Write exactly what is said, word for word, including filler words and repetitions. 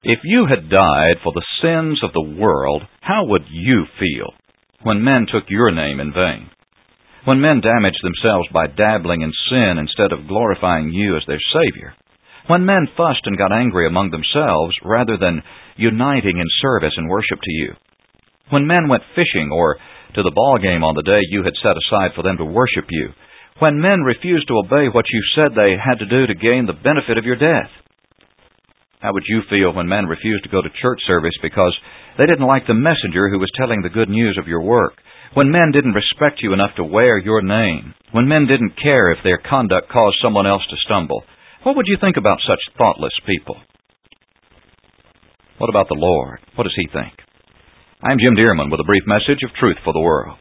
If you had died for the sins of the world, how would you feel when men took your name in vain? When men damaged themselves by dabbling in sin instead of glorifying you as their Savior? When men fussed and got angry among themselves rather than uniting in service and worship to you? When men went fishing or to the ball game on the day you had set aside for them to worship you? When men refused to obey what you said they had to do to gain the benefit of your death? How would you feel when men refused to go to church service because they didn't like the messenger who was telling the good news of your work? When men didn't respect you enough to wear your name? When men didn't care if their conduct caused someone else to stumble? What would you think about such thoughtless people? What about the Lord? What does He think? I'm Jim Dearman with a brief message of truth for the world.